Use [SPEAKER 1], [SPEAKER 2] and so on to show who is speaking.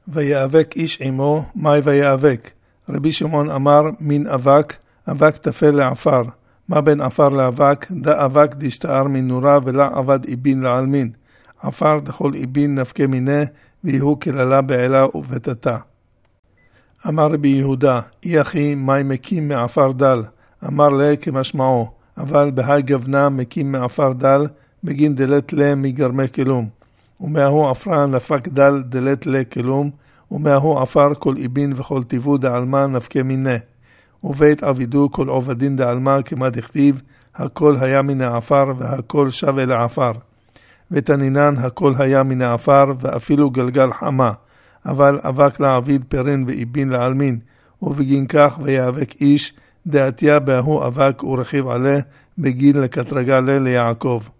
[SPEAKER 1] ויאבק איש עמו, מאי ויאבק? רבי שמעון אמר, מן אבק, אבק תפל לעפר. מה בין עפר לאבק? דא אבק דשתער מנורה ולה עבד איבין לעלמין. עפר דכל איבין נפקה מיני, ויהו כללה בעלה ובטתה. אמר רבי יהודה, אי אחי, מאי מקים מעפר דל? אמר לה כמשמעו, אבל בהי גבנה מקים מעפר דל, בגין דלת לה מגרמי כלום. ומאהו עפרן נפק דל דלת לה כלום, ומאהו עפר כל איבין וכל טיבו דעלמה נפקה מיני. ובית עבידו כל עובדין דעלמה כמה דכתיב, הכל היה מן העפר והכל שווה לעפר. ותנינן הכל היה מן העפר ואפילו גלגל חמה, אבל אבק לעביד פרן ואיבין לעלמין, ובגין כך ויאבק איש, דעתיה בהוא אבק ורכיב עליה, בגין לקטרגה לה ליעקב.